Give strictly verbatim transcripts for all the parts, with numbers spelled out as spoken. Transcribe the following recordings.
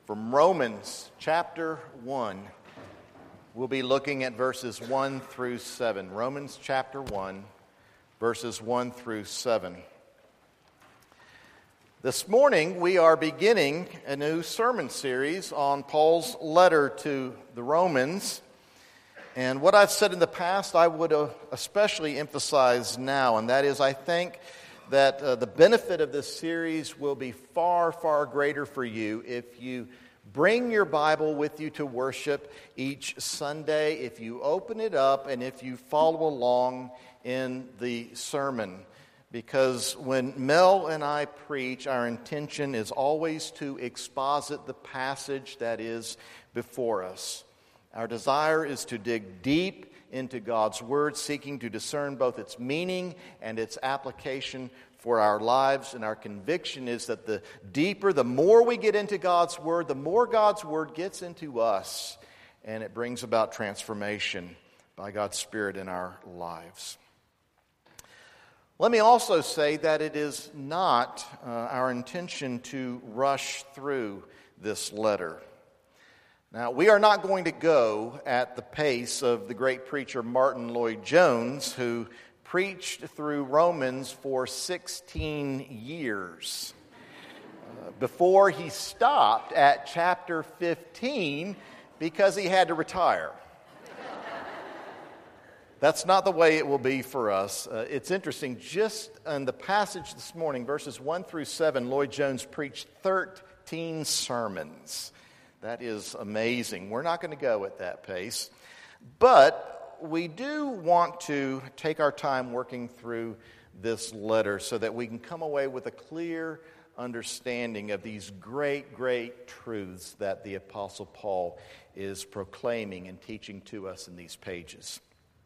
From Romans chapter one, we'll be looking at verses one through seven. Romans chapter one, verses one through seven. This morning, we are beginning a new sermon series on Paul's letter to the Romans. And what I've said in the past, I would especially emphasize now, and that is I think that uh, the benefit of this series will be far, far greater for you if you bring your Bible with you to worship each Sunday, if you open it up, and if you follow along in the sermon. Because when Mel and I preach, our intention is always to exposit the passage that is before us. Our desire is to dig deep into God's Word, seeking to discern both its meaning and its application for our lives. And our conviction is that the deeper, the more we get into God's Word, the more God's Word gets into us, and it brings about transformation by God's Spirit in our lives. Let me also say that it is not uh, our intention to rush through this letter. Now, we are not going to go at the pace of the great preacher Martin Lloyd-Jones, who preached through Romans for sixteen years uh, before he stopped at chapter fifteen because he had to retire. That's not the way it will be for us. Uh, it's interesting, just in the passage this morning, verses one through seven, Lloyd-Jones preached thirteen sermons. That is amazing. We're not going to go at that pace. But we do want to take our time working through this letter so that we can come away with a clear understanding of these great, great truths that the Apostle Paul is proclaiming and teaching to us in these pages.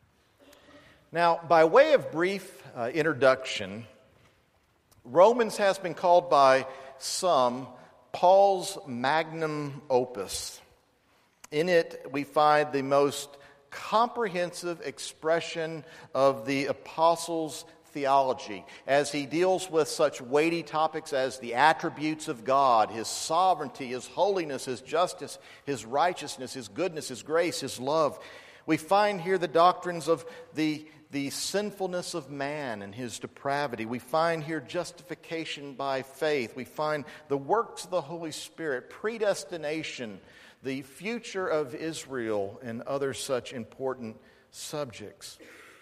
Now, by way of brief uh, introduction, Romans has been called by some Paul's magnum opus. In it, we find the most comprehensive expression of the apostle's theology as he deals with such weighty topics as the attributes of God, His sovereignty, His holiness, His justice, His righteousness, His goodness, His grace, His love. We find here the doctrines of the the sinfulness of man and his depravity. We find here justification by faith. We find the works of the Holy Spirit, predestination, the future of Israel, and other such important subjects.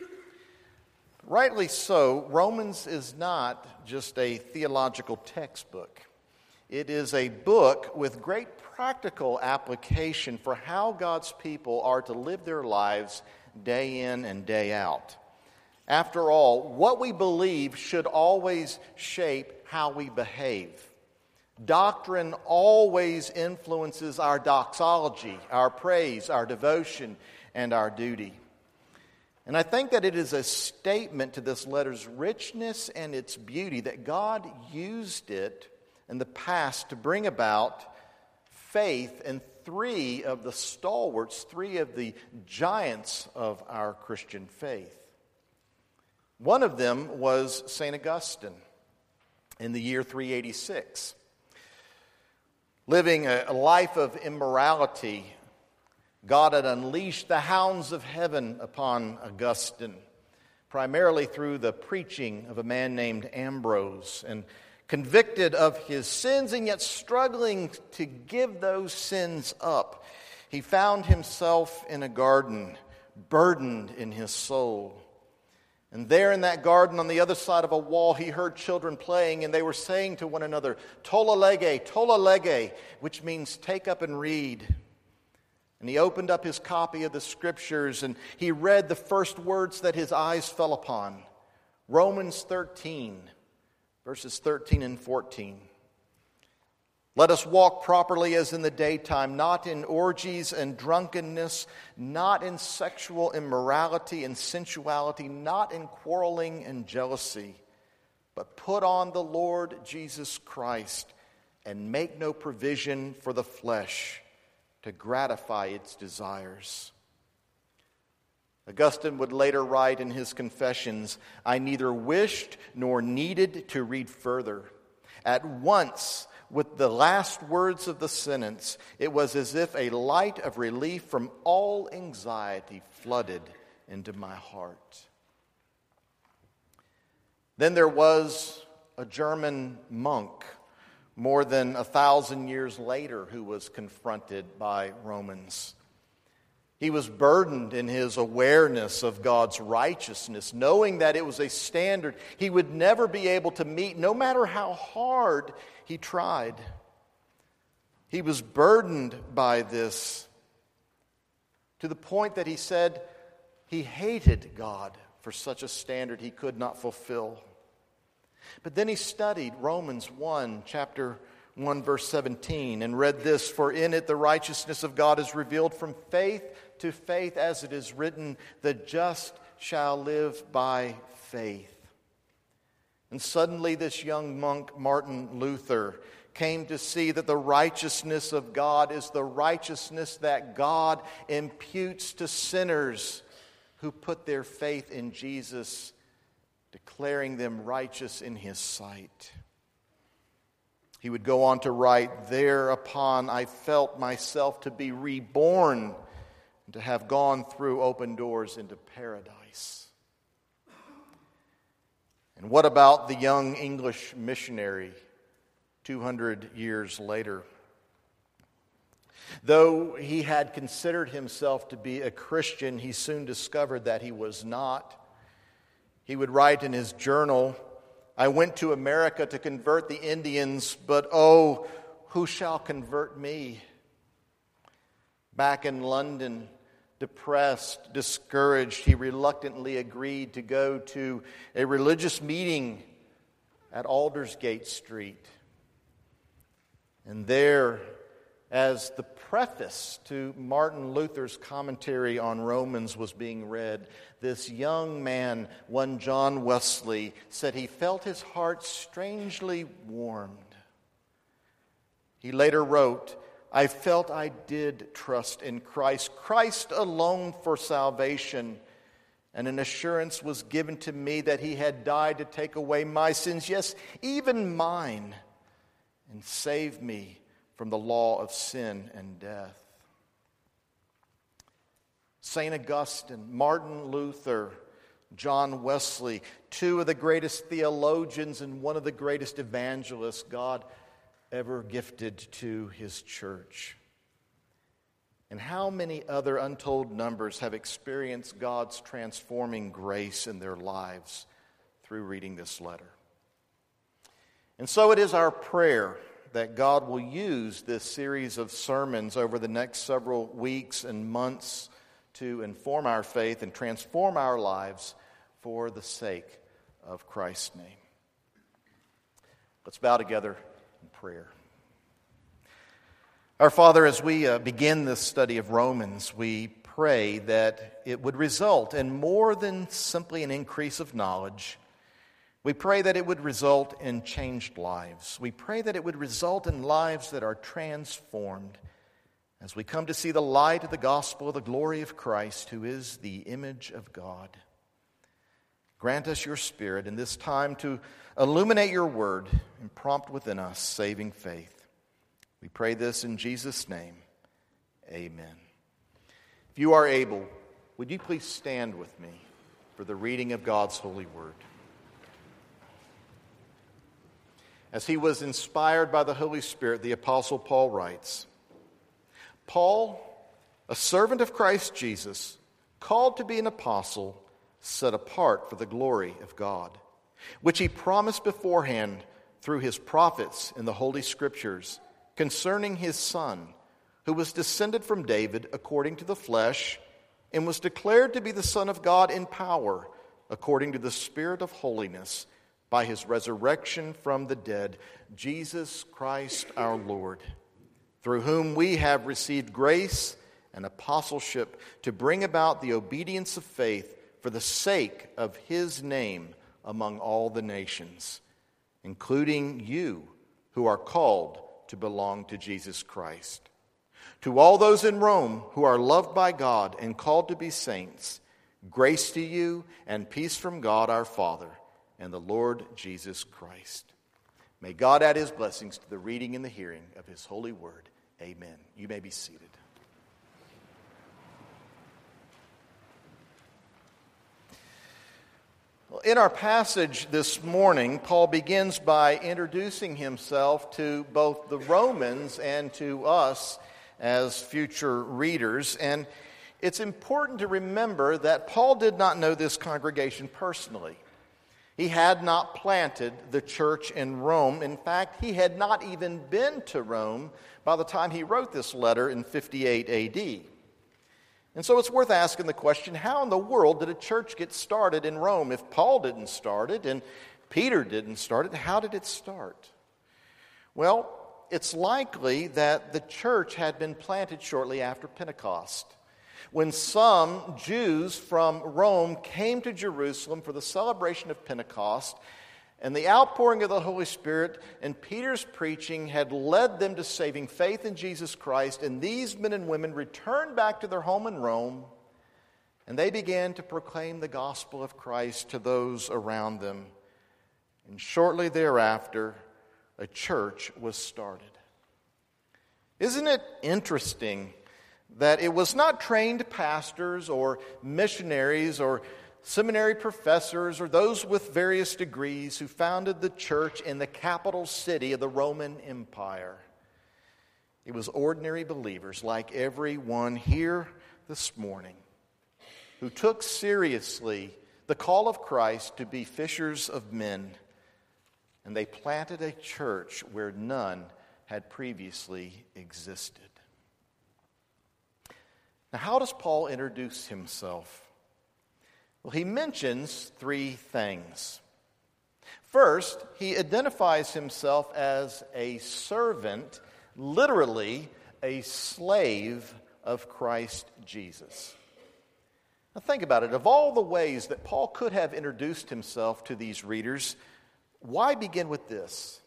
Rightly so, Romans is not just a theological textbook. It is a book with great practical application for how God's people are to live their lives day in and day out. After all, what we believe should always shape how we behave. Doctrine always influences our doxology, our praise, our devotion, and our duty. And I think that it is a statement to this letter's richness and its beauty that God used it in the past to bring about faith in three of the stalwarts, three of the giants of our Christian faith. One of them was Saint Augustine in the year three eighty-six. Living a life of immorality, God had unleashed the hounds of heaven upon Augustine, primarily through the preaching of a man named Ambrose, and convicted of his sins and yet struggling to give those sins up, he found himself in a garden, burdened in his soul. And there in that garden on the other side of a wall, he heard children playing, and they were saying to one another, "Tolle lege, tolle lege," which means take up and read. And he opened up his copy of the Scriptures, and he read the first words that his eyes fell upon. Romans thirteen, verses thirteen and fourteen. Let us walk properly as in the daytime, not in orgies and drunkenness, not in sexual immorality and sensuality, not in quarreling and jealousy, but put on the Lord Jesus Christ and make no provision for the flesh to gratify its desires. Augustine would later write in his Confessions, "I neither wished nor needed to read further. At once, with the last words of the sentence, it was as if a light of relief from all anxiety flooded into my heart. Then there was a German monk more than a thousand years later who was confronted by Romans. He was burdened in his awareness of God's righteousness, knowing that it was a standard he would never be able to meet, no matter how hard he tried. He was burdened by this to the point that he said he hated God for such a standard he could not fulfill. But then he studied Romans one, chapter one, verse seventeen, and read this, "For in it the righteousness of God is revealed from faith to faith, as it is written, the just shall live by faith." And suddenly this young monk, Martin Luther, came to see that the righteousness of God is the righteousness that God imputes to sinners who put their faith in Jesus, declaring them righteous in His sight. He would go on to write, "Thereupon I felt myself to be reborn, and to have gone through open doors into paradise." And what about the young English missionary two hundred years later? Though he had considered himself to be a Christian, he soon discovered that he was not. He would write in his journal, "I went to America to convert the Indians, but oh, who shall convert me?" Back in London, depressed, discouraged, he reluctantly agreed to go to a religious meeting at Aldersgate Street. And there, as the preface to Martin Luther's commentary on Romans was being read, this young man, one John Wesley, said he felt his heart strangely warmed. He later wrote, "I felt I did trust in Christ, Christ alone for salvation, and an assurance was given to me that He had died to take away my sins, yes, even mine, and save me from the law of sin and death." Saint Augustine, Martin Luther, John Wesley, two of the greatest theologians and one of the greatest evangelists God ever gifted to His church. And how many other untold numbers have experienced God's transforming grace in their lives through reading this letter? And so it is our prayer that God will use this series of sermons over the next several weeks and months to inform our faith and transform our lives for the sake of Christ's name. Let's bow together in prayer. Our Father, as we uh, begin this study of Romans, we pray that it would result in more than simply an increase of knowledge. We pray that it would result in changed lives. We pray that it would result in lives that are transformed as we come to see the light of the gospel of the glory of Christ, who is the image of God. Grant us your Spirit in this time to illuminate your word and prompt within us saving faith. We pray this in Jesus' name. Amen. If you are able, would you please stand with me for the reading of God's holy word? As he was inspired by the Holy Spirit, the Apostle Paul writes, "Paul, a servant of Christ Jesus, called to be an apostle, set apart for the glory of God, which he promised beforehand through his prophets in the Holy Scriptures, concerning his Son, who was descended from David according to the flesh, and was declared to be the Son of God in power, according to the Spirit of holiness, by his resurrection from the dead, Jesus Christ our Lord, through whom we have received grace and apostleship to bring about the obedience of faith for the sake of his name among all the nations, including you who are called to belong to Jesus Christ. To all those in Rome who are loved by God and called to be saints, grace to you and peace from God our Father and the Lord Jesus Christ. May God add his blessings to the reading and the hearing of his holy word. Amen. You may be seated. Well, in our passage this morning, Paul begins by introducing himself to both the Romans and to us as future readers. And it's important to remember that Paul did not know this congregation personally. He had not planted the church in Rome. In fact, he had not even been to Rome by the time he wrote this letter in fifty-eight A D. And so it's worth asking the question, how in the world did a church get started in Rome? If Paul didn't start it and Peter didn't start it, how did it start? Well, it's likely that the church had been planted shortly after Pentecost, when some Jews from Rome came to Jerusalem for the celebration of Pentecost, and the outpouring of the Holy Spirit and Peter's preaching had led them to saving faith in Jesus Christ, and these men and women returned back to their home in Rome, and they began to proclaim the gospel of Christ to those around them. And shortly thereafter, a church was started. Isn't it interesting that it was not trained pastors or missionaries or seminary professors or those with various degrees who founded the church in the capital city of the Roman Empire? It was ordinary believers like everyone here this morning who took seriously the call of Christ to be fishers of men, and they planted a church where none had previously existed. Now, how does Paul introduce himself? Well, he mentions three things. First, he identifies himself as a servant, literally a slave of Christ Jesus. Now, think about it. Of all the ways that Paul could have introduced himself to these readers, why begin with this?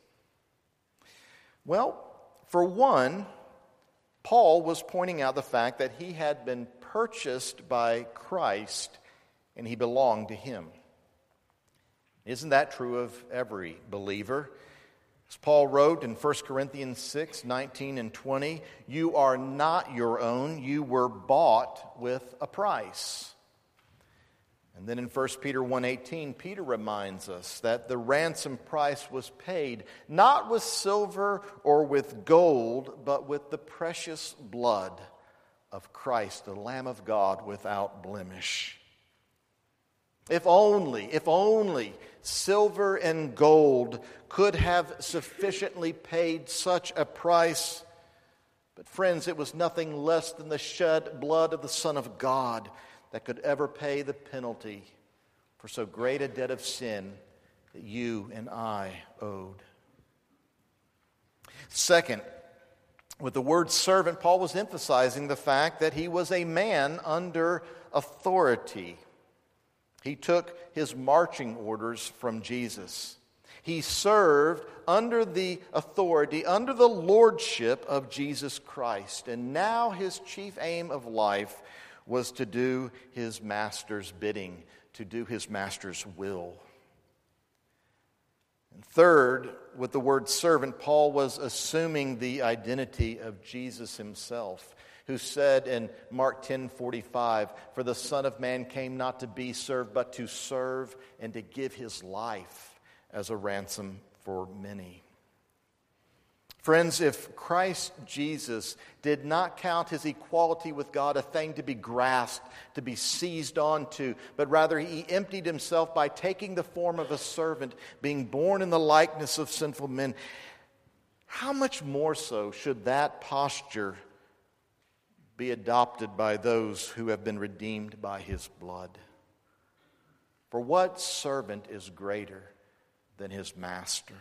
Well, for one, Paul was pointing out the fact that he had been purchased by Christ and he belonged to him. Isn't that true of every believer? As Paul wrote in First Corinthians six, nineteen and twenty, you are not your own, you were bought with a price. And then in First Peter one eighteen, Peter reminds us that the ransom price was paid not with silver or with gold, but with the precious blood of Christ, the Lamb of God without blemish. If only, if only silver and gold could have sufficiently paid such a price. But friends, it was nothing less than the shed blood of the Son of God that could ever pay the penalty for so great a debt of sin that you and I owed. Second, with the word servant, Paul was emphasizing the fact that he was a man under authority. He took his marching orders from Jesus. He served under the authority, under the lordship of Jesus Christ. And now his chief aim of life was to do his master's bidding, to do his master's will. And third, with the word servant, Paul was assuming the identity of Jesus himself, who said in Mark ten forty-five, for the Son of Man came not to be served, but to serve and to give his life as a ransom for many. Friends, if Christ Jesus did not count his equality with God a thing to be grasped, to be seized onto, but rather he emptied himself by taking the form of a servant, being born in the likeness of sinful men, how much more so should that posture be adopted by those who have been redeemed by his blood? For what servant is greater than his master?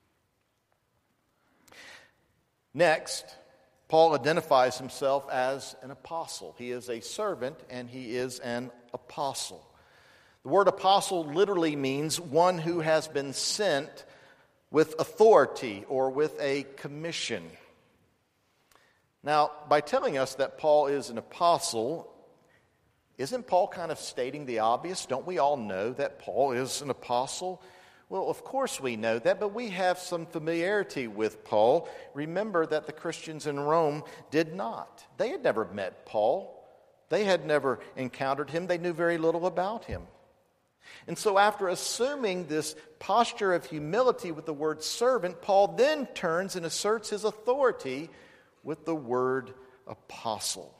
Next, Paul identifies himself as an apostle. He is a servant and he is an apostle. The word apostle literally means one who has been sent with authority or with a commission. Now, by telling us that Paul is an apostle, isn't Paul kind of stating the obvious? Don't we all know that Paul is an apostle? Well, of course we know that, but we have some familiarity with Paul. Remember that the Christians in Rome did not. They had never met Paul. They had never encountered him. They knew very little about him. And so after assuming this posture of humility with the word servant, Paul then turns and asserts his authority with the word apostle.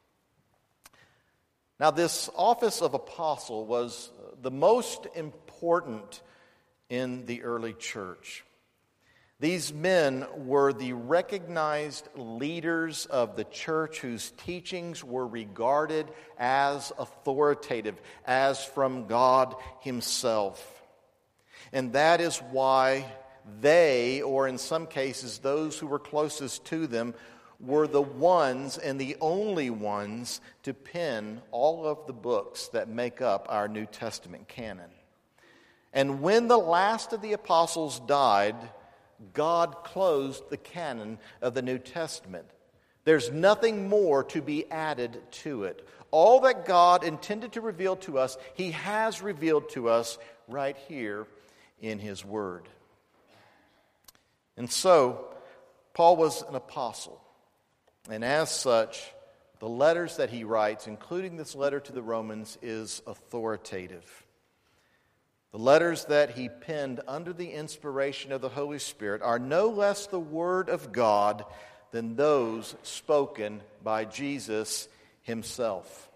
Now, this office of apostle was the most important in the early church. These men were the recognized leaders of the church whose teachings were regarded as authoritative, as from God himself. And that is why they, or in some cases those who were closest to them, were the ones and the only ones to pen all of the books that make up our New Testament canon. And when the last of the apostles died, God closed the canon of the New Testament. There's nothing more to be added to it. All that God intended to reveal to us, He has revealed to us right here in His Word. And so, Paul was an apostle. And as such, the letters that he writes, including this letter to the Romans, is authoritative. The letters that he penned under the inspiration of the Holy Spirit are no less the Word of God than those spoken by Jesus himself.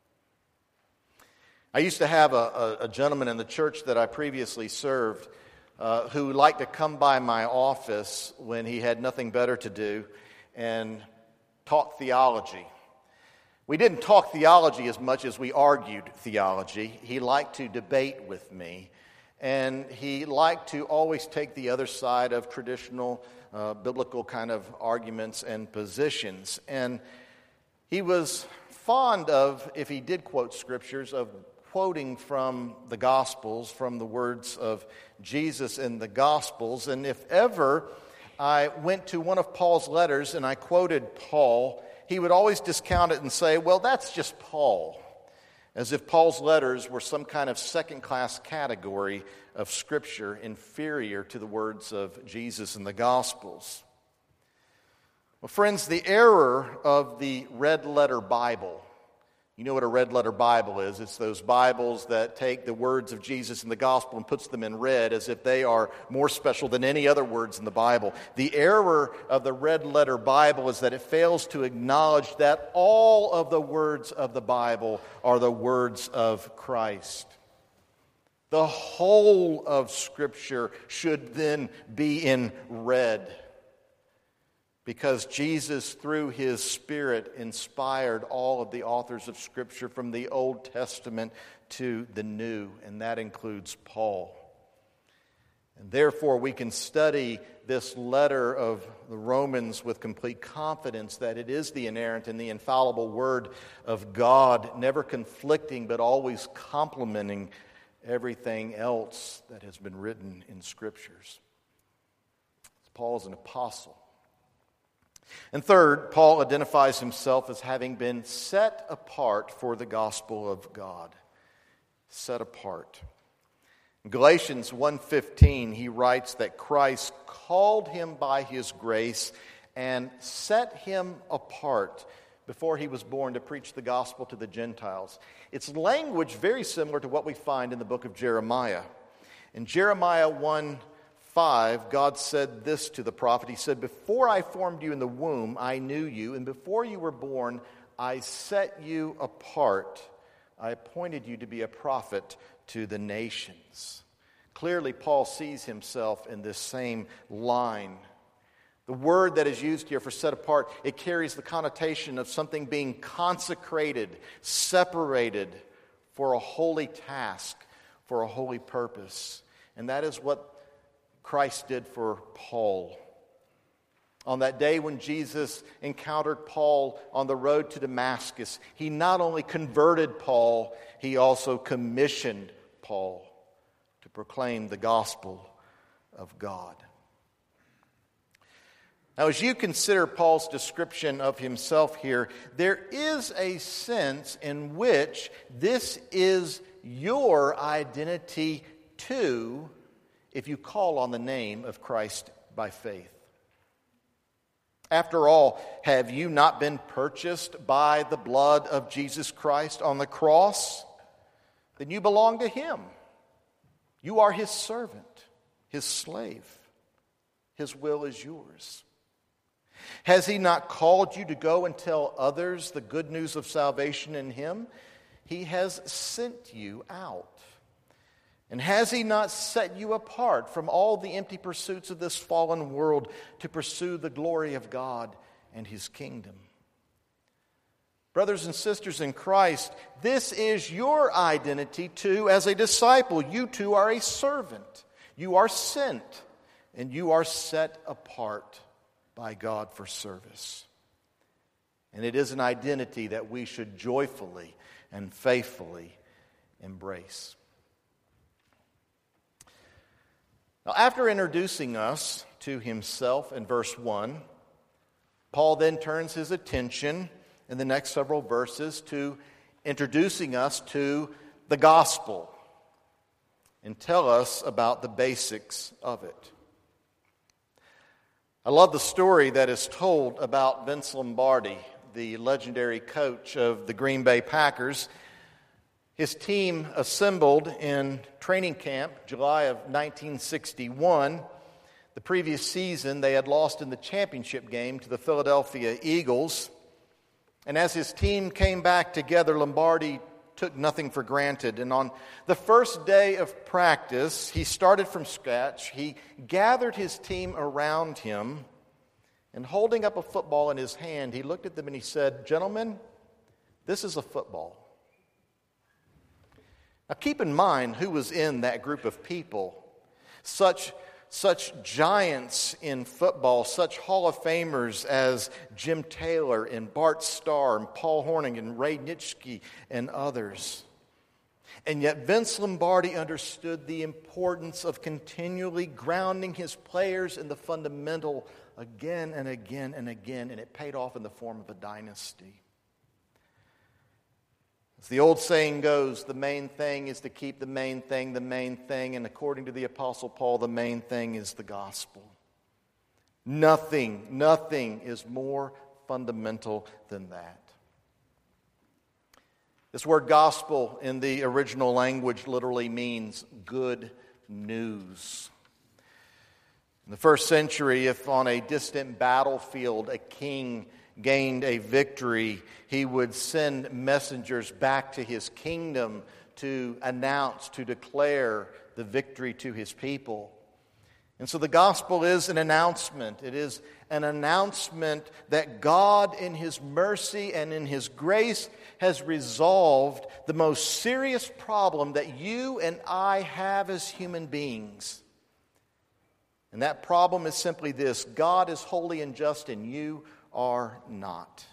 I used to have a, a, a gentleman in the church that I previously served uh, who liked to come by my office when he had nothing better to do and talk theology. We didn't talk theology as much as we argued theology. He liked to debate with me, and he liked to always take the other side of traditional uh, biblical kind of arguments and positions. And he was fond of, if he did quote scriptures, of quoting from the Gospels, from the words of Jesus in the Gospels. And if ever I went to one of Paul's letters and I quoted Paul, he would always discount it and say, well, that's just Paul. As if Paul's letters were some kind of second-class category of Scripture inferior to the words of Jesus in the Gospels. Well, friends, the error of the red-letter Bible, you know what a red-letter Bible is. It's those Bibles that take the words of Jesus in the Gospel and puts them in red as if they are more special than any other words in the Bible. The error of the red-letter Bible is that it fails to acknowledge that all of the words of the Bible are the words of Christ. The whole of Scripture should then be in red, because Jesus, through His Spirit, inspired all of the authors of Scripture from the Old Testament to the New, and that includes Paul. And therefore, we can study this letter of the Romans with complete confidence that it is the inerrant and the infallible Word of God, never conflicting but always complementing everything else that has been written in Scriptures. Paul is an apostle. And third, Paul identifies himself as having been set apart for the gospel of God. Set apart. In Galatians one fifteen, he writes that Christ called him by His grace and set him apart before he was born to preach the gospel to the Gentiles. It's language very similar to what we find in the book of Jeremiah. In Jeremiah one five, God said this to the prophet. He said, "Before I formed you in the womb, I knew you, and before you were born, I set you apart. I appointed you to be a prophet to the nations." Clearly, Paul sees himself in this same line. The word that is used here for set apart, it carries the connotation of something being consecrated, separated for a holy task, for a holy purpose. And that is what Christ did for Paul. On that day when Jesus encountered Paul on the road to Damascus, he not only converted Paul, he also commissioned Paul to proclaim the gospel of God. Now, as you consider Paul's description of himself here, there is a sense in which this is your identity too, if you call on the name of Christ by faith. After all, have you not been purchased by the blood of Jesus Christ on the cross? Then you belong to Him. You are His servant, His slave. His will is yours. Has He not called you to go and tell others the good news of salvation in Him? He has sent you out. And has He not set you apart from all the empty pursuits of this fallen world to pursue the glory of God and His kingdom? Brothers and sisters in Christ, this is your identity too as a disciple. You too are a servant. You are sent, and you are set apart by God for service. And it is an identity that we should joyfully and faithfully embrace. Now, after introducing us to himself in verse one, Paul then turns his attention in the next several verses to introducing us to the gospel and tell us about the basics of it. I love the story that is told about Vince Lombardi, the legendary coach of the Green Bay Packers. His team assembled in training camp July of nineteen sixty-one. The previous season, they had lost in the championship game to the Philadelphia Eagles. And as his team came back together, Lombardi took nothing for granted. And on the first day of practice, he started from scratch. He gathered his team around him, and holding up a football in his hand, he looked at them and he said, "Gentlemen, this is a football." Now keep in mind who was in that group of people. Such, such giants in football, such Hall of Famers as Jim Taylor and Bart Starr and Paul Hornung and Ray Nitschke and others. And yet Vince Lombardi understood the importance of continually grounding his players in the fundamental again and again and again, and it paid off in the form of a dynasty. As the old saying goes, the main thing is to keep the main thing the main thing, and according to the Apostle Paul, the main thing is the gospel. Nothing, nothing is more fundamental than that. This word gospel in the original language literally means good news. In the first century, if on a distant battlefield a king gained a victory, he would send messengers back to his kingdom to announce, to declare the victory to his people. And so the gospel is an announcement. It is an announcement that God in His mercy and in His grace has resolved the most serious problem that you and I have as human beings. And that problem is simply this: God is holy and just, and you are not.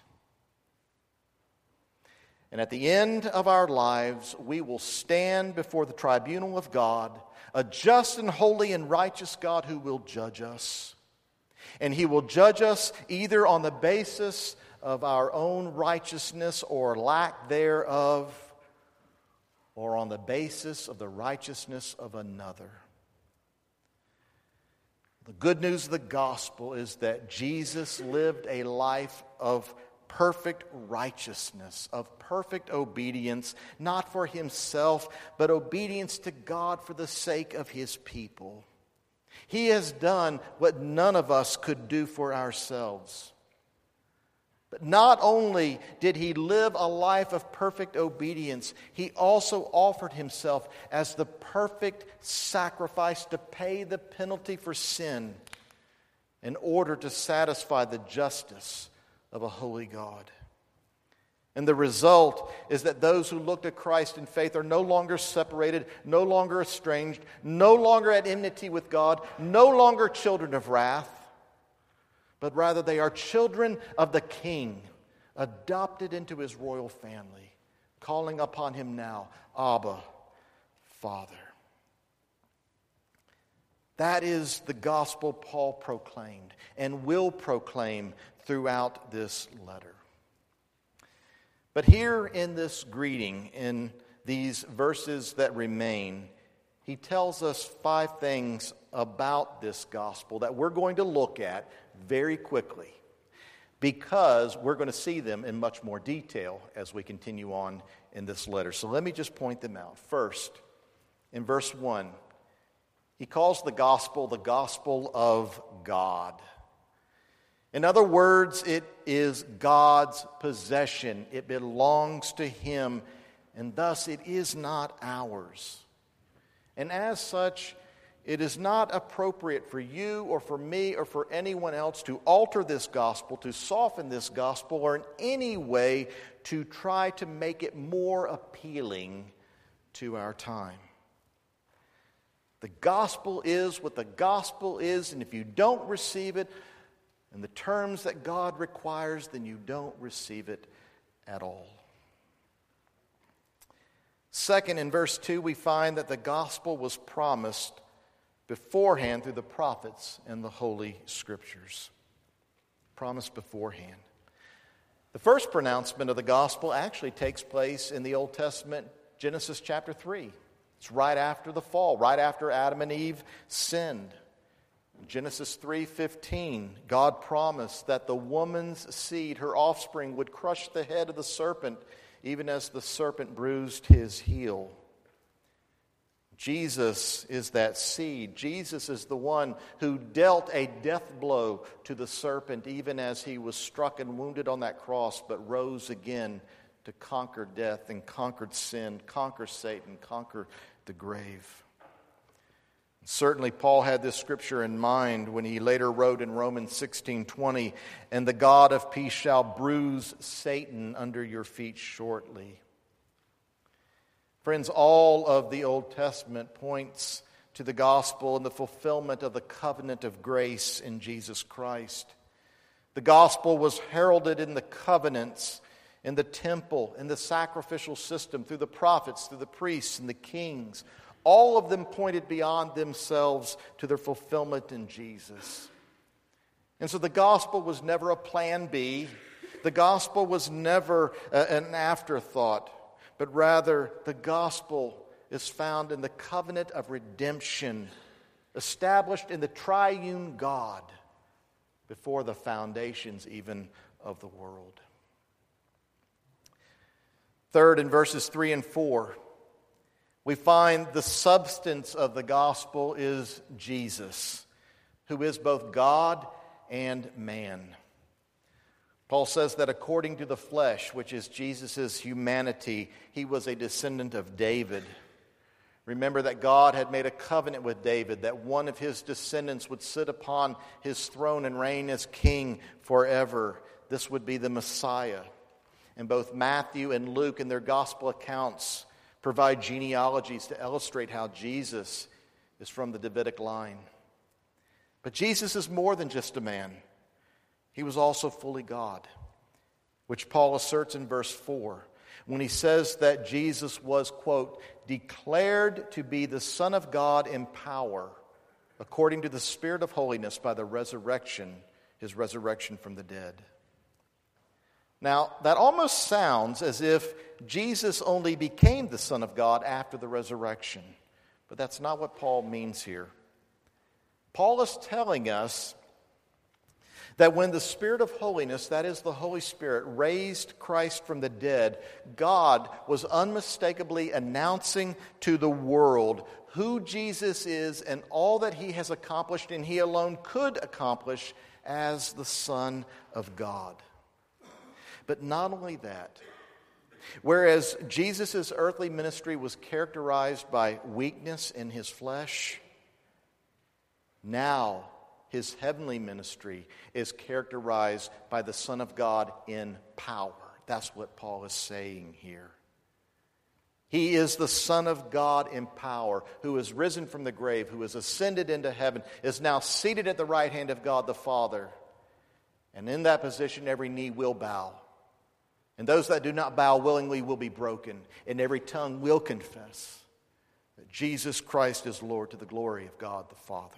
And at the end of our lives, we will stand before the tribunal of God, a just and holy and righteous God who will judge us. And He will judge us either on the basis of our own righteousness or lack thereof, or on the basis of the righteousness of another. The good news of the gospel is that Jesus lived a life of perfect righteousness, of perfect obedience, not for Himself, but obedience to God for the sake of His people. He has done what none of us could do for ourselves. But not only did He live a life of perfect obedience, He also offered Himself as the perfect sacrifice to pay the penalty for sin in order to satisfy the justice of a holy God. And the result is that those who look to Christ in faith are no longer separated, no longer estranged, no longer at enmity with God, no longer children of wrath, but rather they are children of the King, adopted into His royal family, calling upon Him now, Abba, Father. That is the gospel Paul proclaimed and will proclaim throughout this letter. But here in this greeting, in these verses that remain, he tells us five things about this gospel that we're going to look at very quickly, because we're going to see them in much more detail as we continue on in this letter. So let me just point them out. First, in verse one, he calls the gospel the gospel of God. In other words, it is God's possession. It belongs to Him, and thus it is not ours. And as such, it is not appropriate for you or for me or for anyone else to alter this gospel, to soften this gospel, or in any way to try to make it more appealing to our time. The gospel is what the gospel is, and if you don't receive it in the terms that God requires, then you don't receive it at all. Second, in verse two, we find that the gospel was promised beforehand through the prophets and the Holy Scriptures. Promised beforehand. The first pronouncement of the gospel actually takes place in the Old Testament, Genesis chapter three. It's right after the fall, right after Adam and Eve sinned. In Genesis three fifteen, God promised that the woman's seed, her offspring, would crush the head of the serpent, even as the serpent bruised his heel. Jesus is that seed. Jesus is the one who dealt a death blow to the serpent, even as he was struck and wounded on that cross, but rose again to conquer death and conquered sin, conquer Satan, conquer the grave. Certainly Paul had this scripture in mind when he later wrote in Romans sixteen twenty, "And the God of peace shall bruise Satan under your feet shortly." Friends, all of the Old Testament points to the gospel and the fulfillment of the covenant of grace in Jesus Christ. The gospel was heralded in the covenants, in the temple, in the sacrificial system, through the prophets, through the priests and the kings. All of them pointed beyond themselves to their fulfillment in Jesus. And so the gospel was never a plan B. The gospel was never a, an afterthought. But rather, the gospel is found in the covenant of redemption, established in the triune God before the foundations even of the world. Third, in verses three and four, we find the substance of the gospel is Jesus, who is both God and man. Paul says that according to the flesh, which is Jesus' humanity, he was a descendant of David. Remember that God had made a covenant with David that one of his descendants would sit upon his throne and reign as king forever. This would be the Messiah. And both Matthew and Luke in their gospel accounts provide genealogies to illustrate how Jesus is from the Davidic line. But Jesus is more than just a man. He was also fully God, which Paul asserts in verse four when he says that Jesus was, quote, declared to be the Son of God in power, according to the Spirit of holiness by the resurrection, his resurrection from the dead. Now, that almost sounds as if Jesus only became the Son of God after the resurrection, but that's not what Paul means here. Paul is telling us that when the Spirit of holiness, that is the Holy Spirit, raised Christ from the dead, God was unmistakably announcing to the world who Jesus is and all that he has accomplished and he alone could accomplish as the Son of God. But not only that, whereas Jesus' earthly ministry was characterized by weakness in his flesh, now his heavenly ministry is characterized by the Son of God in power. That's what Paul is saying here. He is the Son of God in power, who is risen from the grave, who is ascended into heaven, is now seated at the right hand of God the Father. And in that position, every knee will bow. And those that do not bow willingly will be broken, and every tongue will confess that Jesus Christ is Lord to the glory of God the Father.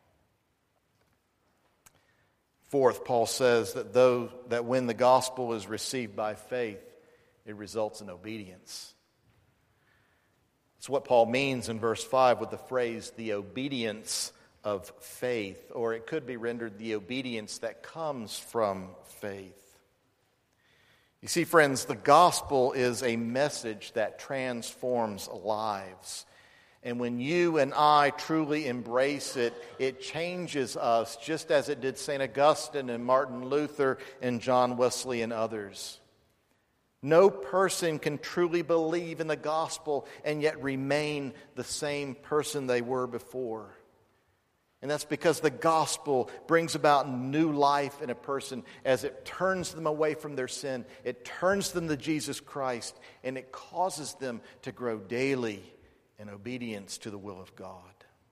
Fourth, Paul says that though that when the gospel is received by faith, it results in obedience. It's what Paul means in verse five with the phrase, the obedience of faith, or it could be rendered the obedience that comes from faith. You see, friends, the gospel is a message that transforms lives. And when you and I truly embrace it, it changes us, just as it did Saint Augustine and Martin Luther and John Wesley and others. No person can truly believe in the gospel and yet remain the same person they were before. And that's because the gospel brings about new life in a person as it turns them away from their sin. It turns them to Jesus Christ, and it causes them to grow daily in obedience to the will of God.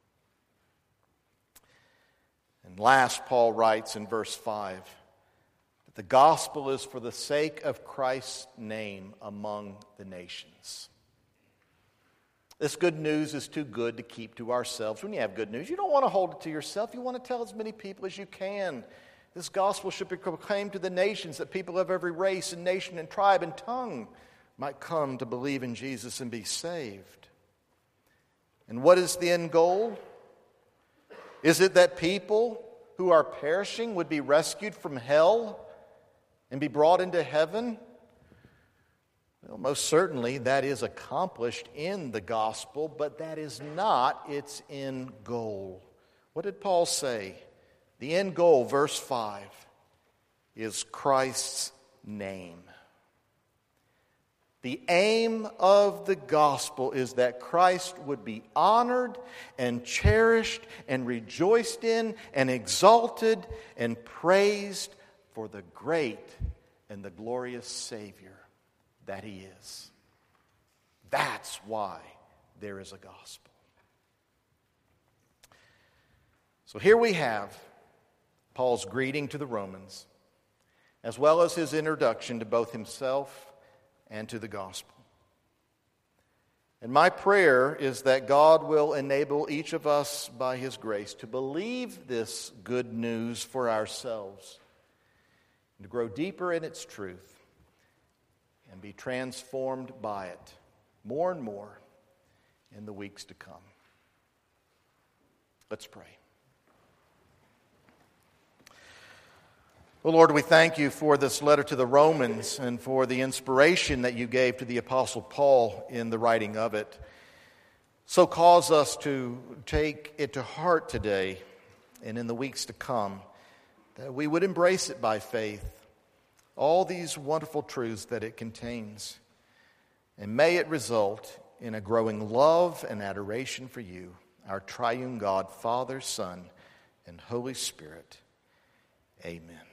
And last, Paul writes in verse five, that the gospel is for the sake of Christ's name among the nations. This good news is too good to keep to ourselves. When you have good news, you don't want to hold it to yourself. You want to tell as many people as you can. This gospel should be proclaimed to the nations, that people of every race and nation and tribe and tongue might come to believe in Jesus and be saved. And what is the end goal? Is it that people who are perishing would be rescued from hell and be brought into heaven? Well, most certainly that is accomplished in the gospel, but that is not its end goal. What did Paul say? The end goal, verse five, is Christ's name. The aim of the gospel is that Christ would be honored and cherished and rejoiced in and exalted and praised for the great and the glorious Savior that He is. That's why there is a gospel. So here we have Paul's greeting to the Romans, as well as his introduction to both himself and to the gospel. And my prayer is that God will enable each of us by His grace to believe this good news for ourselves, and to grow deeper in its truth, and be transformed by it more and more in the weeks to come. Let's pray. Oh Lord, we thank You for this letter to the Romans and for the inspiration that You gave to the Apostle Paul in the writing of it. So cause us to take it to heart today and in the weeks to come, that we would embrace it by faith, all these wonderful truths that it contains. And may it result in a growing love and adoration for You, our triune God, Father, Son, and Holy Spirit. Amen.